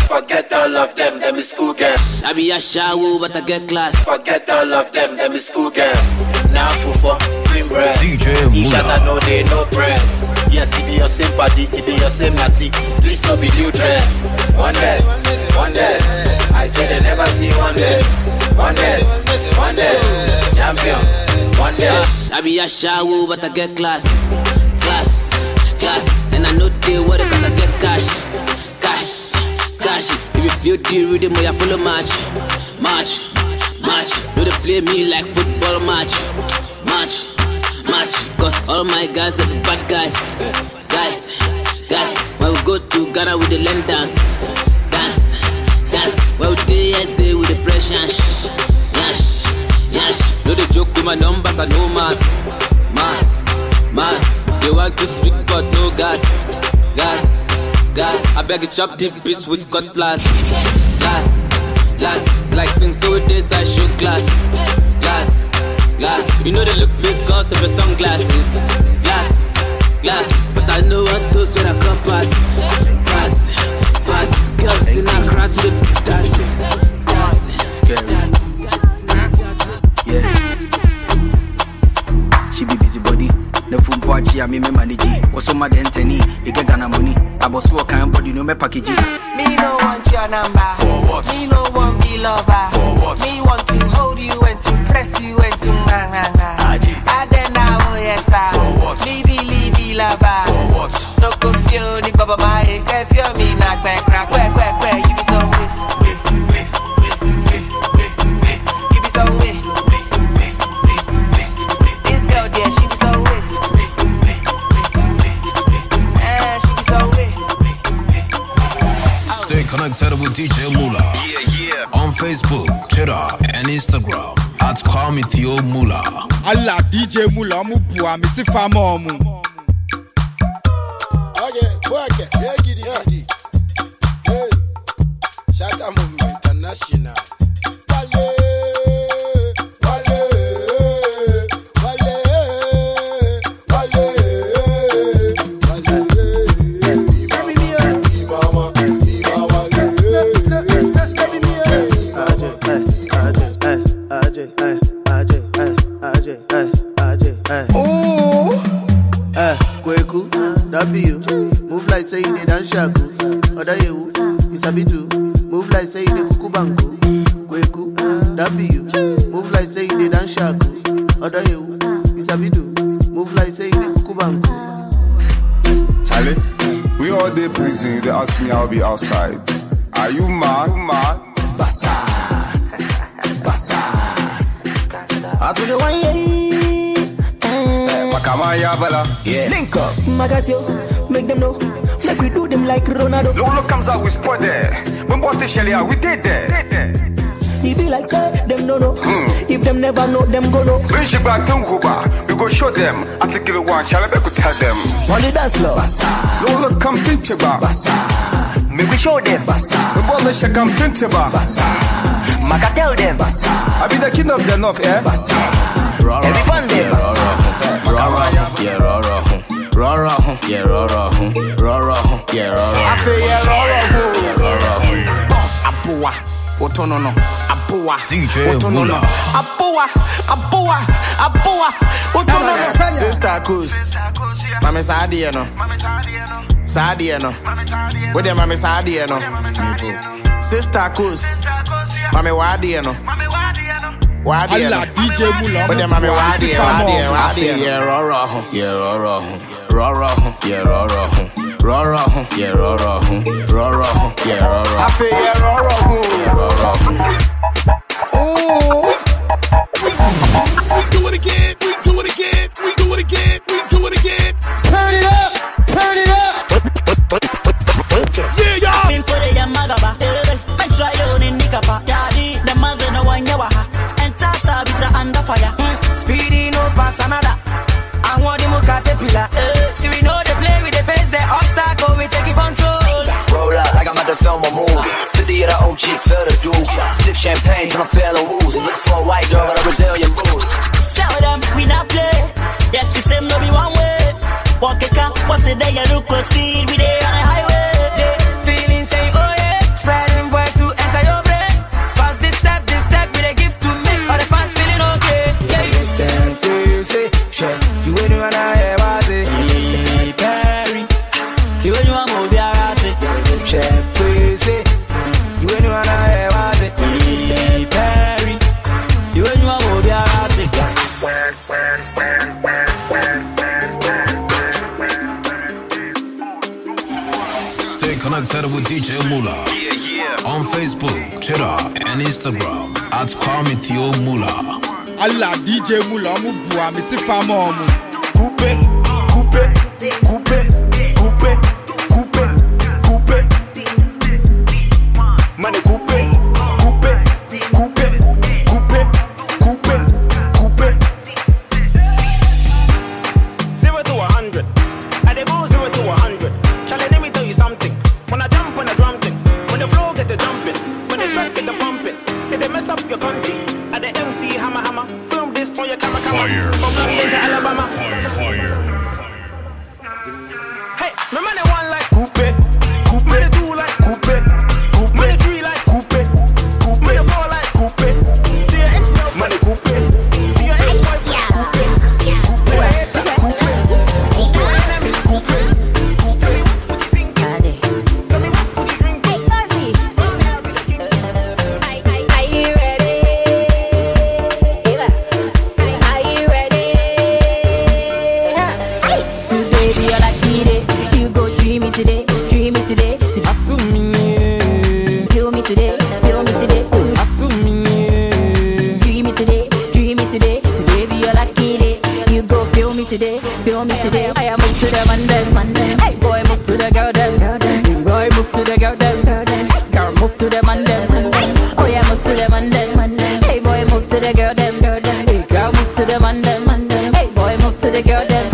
Forget all of them, them is school girls.
I be a shower, but I get class.
Forget all of them, them is school girls. Now fufu, cream breast.
D J
Each other know they no press. Yes, it be your same body, it be your same natty. Please no be new dress. Wonders, wonders. I say they never see wonders. Wonders, wonders. Champion, wonders.
I be a shower, but I get class. Class, class. And I know they worry cause I get cash. Cash, cash. If you feel the rhythm, I follow match. Match, match. No, they play me like football match. Match, match. Cause all my guys, they be bad guys. Guys, guys. When we go to Ghana with the land dance. Dance, dance. When we do S A with the pressure. Yash, yash. No, they joke with my numbers, I know mass. Mass, mass. They want to speak but no gas. Gas, gas. I beg you chop deep piece with cutlass. Glass, glass. Like since so it is I show glass. Glass, glass. You know they look this cause of your sunglasses. Glass, glass. But I know what those when I come pass. Pass, pass. Girls in our crowd with dancing. Dancing.
Scary. Yeah. She be busy body. The full party, I me manage. What's on my dentiny? You get Ghana money. I was working on body, no me package.
Me no want your number.
For what?
Me no want be lover.
For what?
Me want to hold you and to press you and to na na na. I then now oh yes sir.
For what?
Me believe be lover.
For what?
No confuse ni baba my head. If you me knock back crack where where where you be so way. You be so way. This girl there she be so way.
Stay connected with D J Mula. Yeah, yeah. On Facebook, Twitter, and Instagram at Kwame Theo Mula.
Allah D J Mula mupua misi famomu.
Okay, work it. Yeah, giddy, giddy. Hey, Shatta Movement International. Wale, wale, wale, wale, wale.
W, move like say you did and shaku. Oda you, it's a bit too. Move like say you did kukubanku. Kweku, W, move like say you did and shaku. Oda you, it's a bit too. Move like say you did kukubanku.
Charlie, we all day prison. They ask me I'll be outside. Are you mad? You mad?
Bassa, bassa. I took the one yeah.
Yeah.
Link up, Magasio, make them know. Make we do them like Ronaldo.
No look comes out with spot there. When bought the Shelly out, we did there.
He be like say them no no. Hmm. If them never know, them go know.
Bring you back to Huba. We go show them. Article one, shall I be could tell them.
On the dance floor.
No look come think about. Maybe we show them. We bought the shell come think about.
Maka tell them.
I be the king of the north, eh?
Every fun day.
Rara, yeah, rara, rara, yeah, rara, rara, yeah, rara.
I say yeah, rara, rara. Boss, Apoa, Otonono, Apoa,
D J
Otonono, Apoa, Apoa, Apoa, Otonono. Sister Kus, Mami Sadiano, Sadiano, where the Mami Sadiano? Sister Kus, Mami Wadiano.
Allah D J Mula
but them mami wadi wadi wadi
yeah rara yeah rara rara yeah rara rara yeah rara rara yeah rara
I say yeah rara
oh we do it again we do it again we do it again we do it again turn it up turn it up yeah y'all
Put it in Magaba make sure you in Nikapa daddy the man's no one yawa under fire, speedy no pass another. I want the caterpillar. See we know they play with the face, they obstacle, we take it control.
Roll out like I'm about to film a movie. fifty of the O G, feel the dude. Sip champagne till I'm feeling woozy. Look for a white girl with a Brazilian booty.
Tell them we not play. Yes, the same no be one way. Walk a car, what's the day you look for speed? We there on the highway. They feeling say oh yeah, spread
connected with D J Mula. Yeah, yeah. On Facebook, Twitter, and Instagram at Kwame Theo Mula.
Allah D J Mula Mubua, Missy Famom.
Coupe, coupe, coupe, coupe, coupe, coupe. Money coupe, coupe, coupe, coupe, coupe, coupe. Zero to a hundred. I dey go zero to a hundred. Charlie, let me tell you something. When I jump on the drum thing, when the flow get the jumping, when the track get the pumping, if they mess up your country, at the M C hammer hammer, film this for your camera camera.
Fire,
from London to Alabama.
Fire, fire.
Hey, my man they one like coupe, coupe, man they two like coupe, coupe, man they three like coupe, coupe, man they four like coupe. Do your ex girl man they coupe, do your ex wife like coupe, coupe, coupe, coupe, your enemy coupe. Tell me what you think? Tell me what you drink?
Are you ready? Are you ready? Today be your lucky day. You go dream me today, dream me today. Feel me today, feel me today. Dream me today, dream me today. Today be your lucky day. You go feel me today, feel me today. I am move to the man them, man them. Hey boy, move to the girl them. You boy move to the girl them. Girl move to the man them. Oh yeah, move to the man them, man them. Hey boy, move to the girl them. Hey girl, move to the man them, man them. Hey boy, move to the girl them.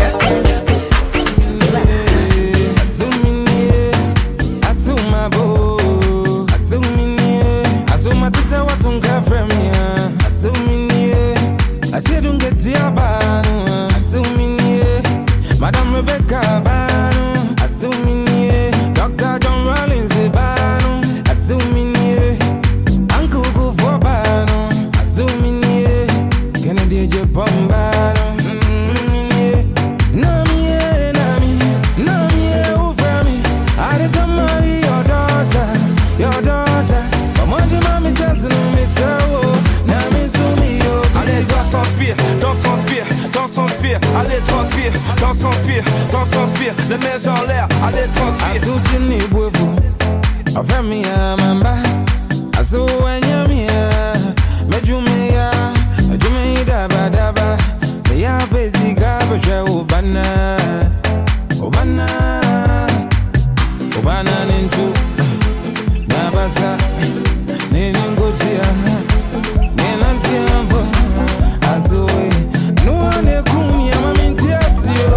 Madam Rebecca Banu, Azumini, Doctor John Rollins Banu, Azumini, Uncle Gufo Banu, Azumini, Kennedy Japan Banu, Nami, Nami, Nami, Ufami, I can marry your daughter, your daughter. Come on, Mommy Johnson, Miss Nami Sumio. Allez, dois s'inspire, dois s'inspire, dois s'inspire, allez, transpire, dois s'inspire, dois s'inspire, les mains en l'air, allez, transpire. Azusini Bwevu, Afemi Amamba, Azu Wanyamia, Mejumia, Mejumi Daba Daba, Meya Beziga, Beja Ubana, Ubana, Ubana Ninju, Nabasa, Ningosia, Ninantiambo, Azue, no one kumi ya mamintiasio.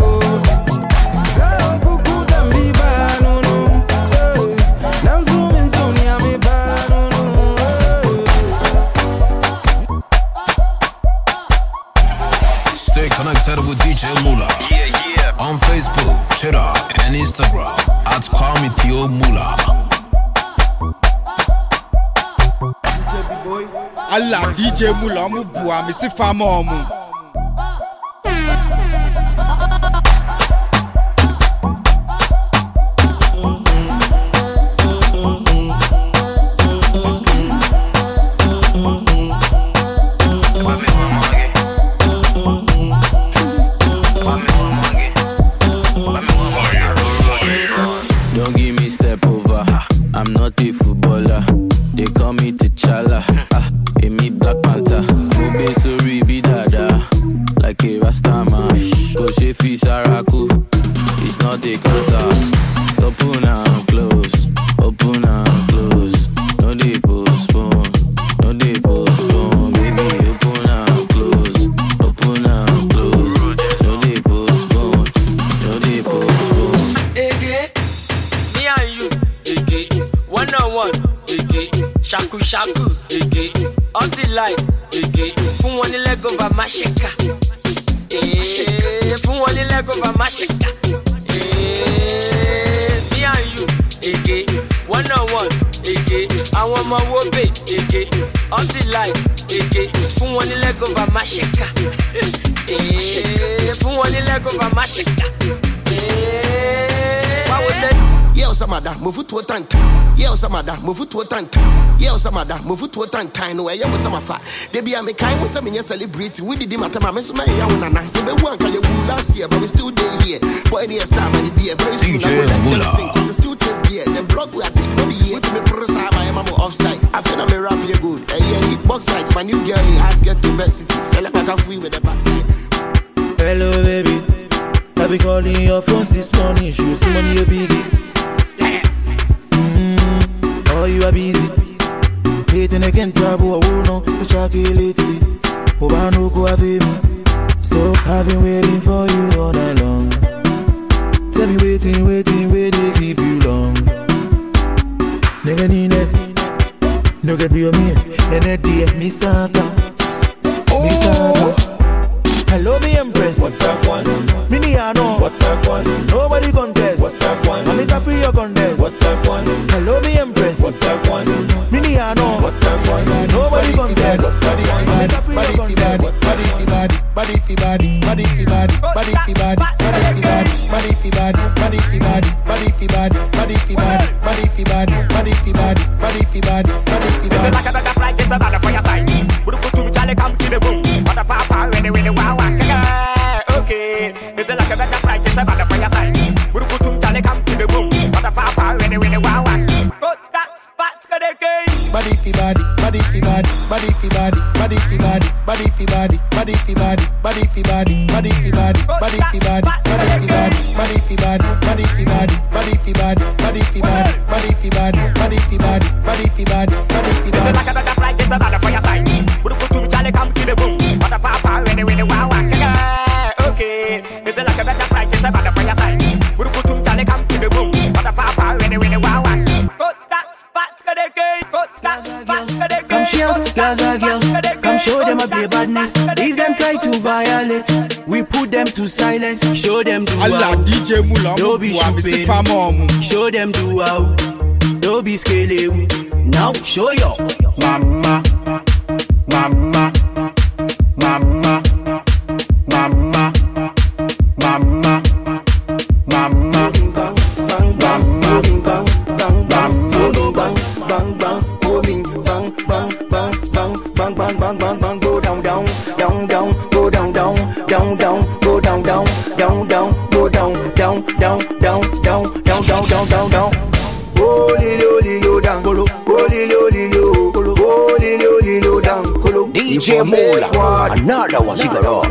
Sao kukuda mbibano no, nanzumi nzuni ya mibano no.
Stay connected with D J Mula. Yeah, yeah. On Facebook, Twitter, and Instagram at Kwame Theo Mula.
Allah D J Mula Mubua, Missy Famom.
Don't give me step over. I'm not a footballer. They call me T'Challa. Ah, hey, me Black Panther. Go be sorry, be dada. Like a Rasta man. Go shefi Saraku. It's not a cancer. Open and close. Open and close. No dey postpone. No dey postpone. Baby, open and close. Open and close. No dey postpone. No dey postpone.
Again, me and you, again, one on one, again, shaku shaku, again, all the lights, again, fun one leg over my shaker, eh, fun one leg over my shaker, eh, me and you, again, one on one, again, I want my wobe, again, all the lights, again, fun one leg over my shaker, eh, fun one leg over my shaker, eh.
Yo, Samada, move to a tank. Yo, Samada, move to a tank. Yo, Samada, move to a tank. Time where you was some fat. They be a me kind with some celebrity. We did matter, my miss my young nana. You be one can you last year, but we still there here. Boy, any star, man, be a very soon. I will let them sing, cause it's still just Yeah, the block we are taking over here. What me press I am offside. I feel I'm a rap you good. Hey, yeah, hit box sites. My new girl he ask get to best city. Feel like I can free with the backside.
Hello, baby. I be calling your phone this morning. Show some money, you biggie. Mm, oh, you are busy. Hating again, trouble. I won't know. You check it lately. Oh, I know go have me. So I've been waiting for you all night long. Tell me waiting, waiting, where they keep you long. Nigga need it. No get be on me. And that dear, me Santa. Me Santa. Hello, me Empress.
What that one?
Mini I know.
What that one?
Nobody contest.
What that one?
I make a free your contest.
What that one?
Hello, me Empress.
What that one?
Mini I know.
What that one?
Nobody contest.
Body fi body, body fi body, body fi body, body fi body, body fi body, body fi body, body fi body, body fi body, body fi body, body fi body, body fi body, body fi body, body fi body, body fi body.
Like a butterfly, just a butterfly for your side. Would put to Charlie come to the room. What a papa, really, really wow. Okay, it's like a butterfly, just a butterfly for your side. Would put to Charlie come to the room. What a papa, really, really wow. Good stats, spots, good again.
Body fi body, body fi body, body fi body, body fi body, body fi body, body fi body, body fi body, body fi body, body fi body, body fi body, body fi body, body fi body, body fi body, body fi body, body fi body, body fi body, body fi body, body fi body.
Like a butterfly, just a butterfly for your side. Would put to Charlie come to the room. What a papa, really, really wow. Okay, it's like a butterfly, just a butterfly for your side. Would put to Charlie come to the room. What a papa, really, really wow. Good stats, spots, good again. Good stats, spots, good again.
Come show Gaza girls, come show them a bit badness. If them try to violate, we put them to silence. Show them do
Allah D J Mula,
don't be stupid. Show them do how, don't be scaly. Now show your mama, mama, mama, mama, mama, mama. Bang bang, bang bang, bang bang, follow bang bang bang, booming bang bang bang bang bang bang bang bang bang, go down down down down, go down down down down, go down down down down, go down down down down down down down down down down. Holy holy lo down, holy holy lo, holy holy lo down,
D J Mula, another one, Sigaro.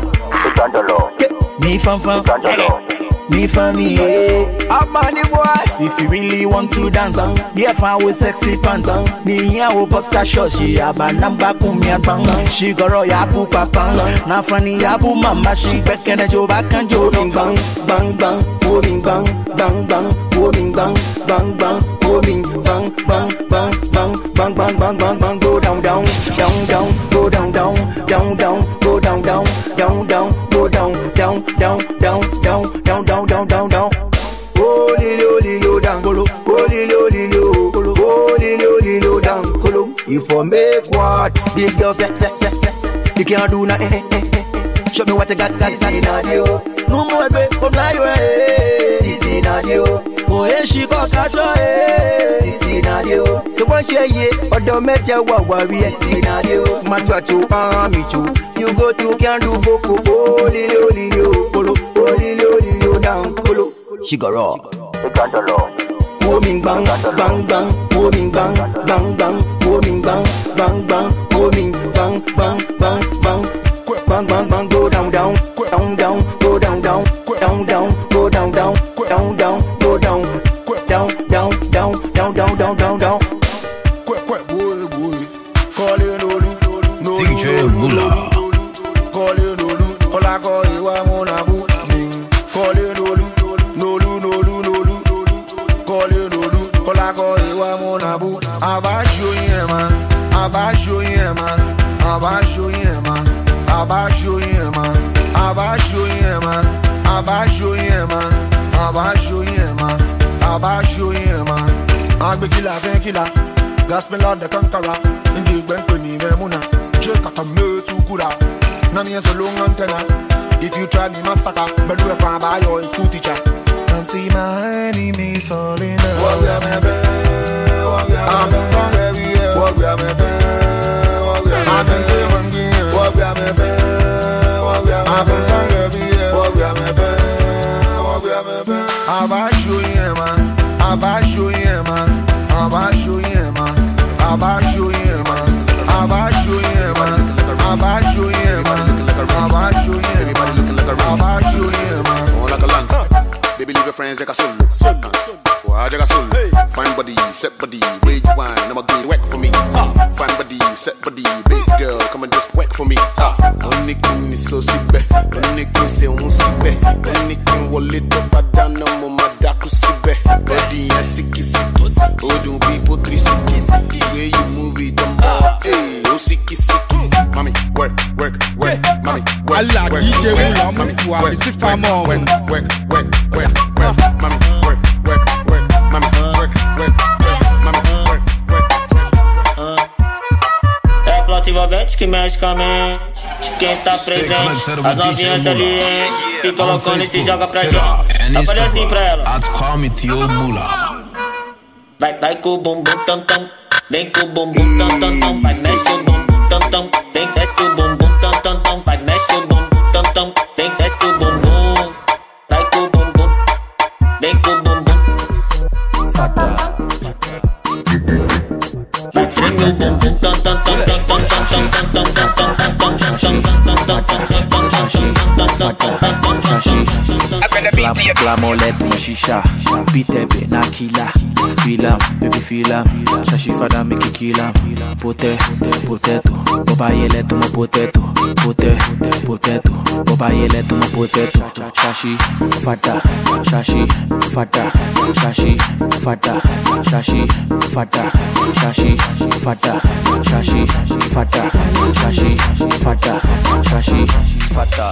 Me fan fan, me funny, yeah.
Up money boy.
If you really want to dance, yeah, fan with sexy pants. Me here with boxer shorts, she have a number kumya bang. She got a yabu papa, na funny yabu mama. She back and a joe back and joe bang
bang bang bang, booming bang bang bang, booming bang bang bang, booming bang bang bang bang bang bang bang bang bang. Go down down down down, go down down down down, go down down down down, go down down down down down down down down down down. Holy holy lo down, holy holy lo, holy holy lo down. If I make what big girl say say say say, you can't do nothing. Show me what you got, got, got in you.
No more babe, come like you.
Sisi na you.
Oh, yeah, she got catch you.
Sisi na you. So what you ye? Odo meja wa worry. Sisi na you. Machacho amichu. You go to can do boko. Holy holy yo. Holy holy yo down. Kolo.
She got raw.
Booming bang bang bang, booming bang bang bang, booming bang bang bang, booming bang bang bang bang, bang bang bang, go down down down down, go down down down down, go down down down down, go down down down down down down down down down.
Boy boy, call you no
D J Mula.
Call you no lu, call I call you a monabu. Call you no lu, no lu no lu no lu. Call you no lu, call I call you a monabu. Abasho yema, abasho yema, abasho yema, abasho yema, abasho yema, abasho yema, abasho yema, abasho yema. Agbe killer, fen killer, gospel of the conqueror. Indi gbenko ni memuna, cheka kame sukura. Na mi so long antenna. If you try me massacre, but do a pan by your school teacher. Come see my enemies falling down. What we are me fair, what we are me fair, what we are me fair, what we are me fair, what we are me fair, what we are me fair, what we are me fair, what we are me fair. Abasho yema, abasho yema. yeah, man. Baba show, yeah. Everybody looking like a Baba show, yeah, man. Oh, like a land. Baby, leave your friends like a solo. Solo. Why, like a solo. Fine body, set body, where you wine. I'm a good work for me. Fine body, set body, big girl, come and just work for me. Only king is so sick, only king say on sick, only king wallet up down no mama daku sick. Body and sicky sicky, oh do people three sicky sicky. Where you move it, I'm hey, oh sicky sicky. Mommy, work, work, work, mommy, work,
Allah
work,
D J
work,
Mula,
mommy,
Mula,
work,
Missy
work,
Famo.
work, work, work, work, work, mommy, work, work, work, mommy, work, work, work, mommy, work, work.
É a flauta envolvente que mexe com a mente. Quem tá presente, as novinhas ali, hein? Fica loucona e se joga pra gente. Eu falei assim pra ela. Vai, vai com o bumbum tam tam. Vem com o bumbum tam tam tam. Vai, mexe o bumbum tam tam. Vem, desce o bumbum tam tam tam. Vai, mexe o bumbum tam tam. Vem, desce o bumbum. Vai com o bumbum. Vem com o bumbum. Vai, treme o bumbum tam tam tam tam tam tam tam tam tam tam
Glamolet shisha, beat it, nakila, feel am, baby feel am, shashi fada make it kill am, pote, potato, boba yele to my potato, pote, potato, boba yele to my potato, shashi fada, shashi fada, shashi fada, shashi fada, shashi fada, shashi fada, shashi fada, shashi fada.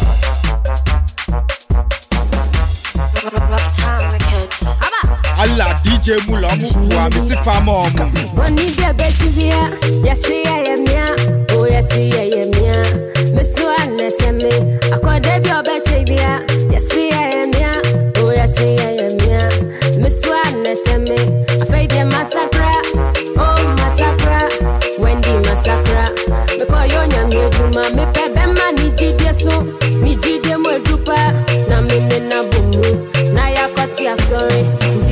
Allah D J Mula Mupua, Missy Famo.
Money the best via, yes, I am ya. Oh, yes, I am ya. Mister Annes and me, I called your best via, yes, I am ya. Oh, yes, I am ya. Mister Annes and me, I fade your massacre. Oh, massacre. Wendy massacre. Because you're young, you do my me, baby, man, you did your so. Me did them with Dupa. Now, me, na boom. Now, you're cut your story.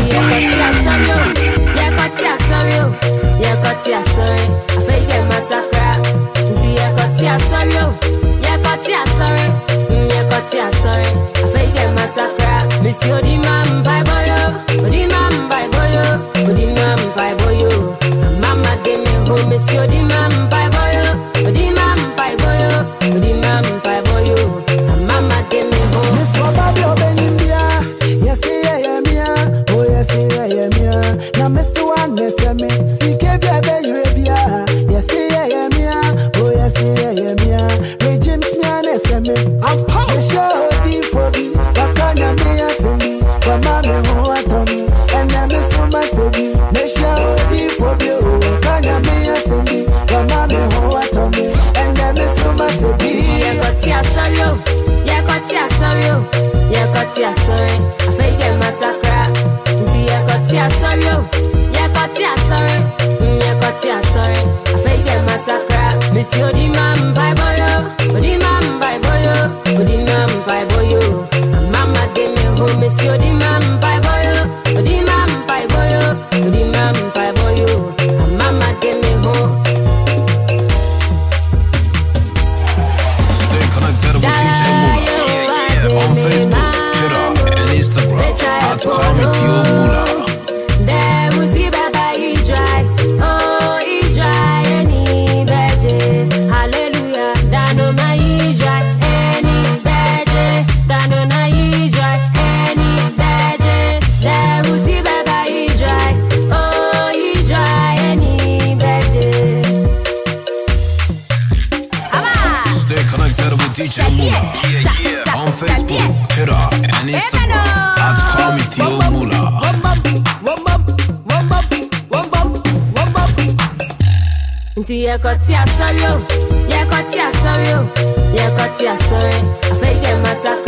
Yeah, cut your sorry. Yeah, cut your sorry. I feel get massacre. Yeah, cut your sorry. Yeah, cut your sorry. Yeah, cut your sorry. I feel get massacre. Miss you, the man, bye boyo. The man, bye boyo. The man, bye boyo. Mama gave me home. Miss you, the man, bye boyo. The man, bye boyo. The man, bye boyo. Mama gave me home.
Miss Wabadi Obenibia. Yes, I am here. Oh, yes, I am here. Now, Mister One, yes, I am. See, Kebia, Arabia. Yes, I am here. Oh, yes, I am here. Ray James, man, yes, I am. I'm power. The show be for me. Bakanya, me, yes, I am. But Mamma, who are Tommy. And I'm a summer, say, the show be for you. Bakanya, me, yes, I am. But Mamma, who are Tommy. And I'm a summer, say,
yeah, got your sorry. Yeah, got your sorry. Yeah, got your sorry. I feel get massacre. Yeah, got your sorry. Yeah, got your sorry. Yeah, got your sorry. I feel get massacre. Miss you, the man, bye boyo. The man, bye boyo. The man, bye boyo. Mama gave me home. Miss you, the man, bye boyo. The man, bye boyo. The man, bye boyo. Mama gave me home.
Stay connected with D J Mula on Facebook, Twitter, and Instagram. At Call Me Theo Mula.
There was he baba he dry. Oh, he dry any veggie. Hallelujah. Dano my he dry any veggie. Dano na he dry any veggie. There was he baba he dry. Oh, he dry any veggie.
Stay connected with D J Mula on Facebook, Twitter, and Instagram. At Call Me Theo Mula.
Yeah, cut your sorry. Yeah, cut your sorry. Yeah, cut your sorry. I feel get massacre.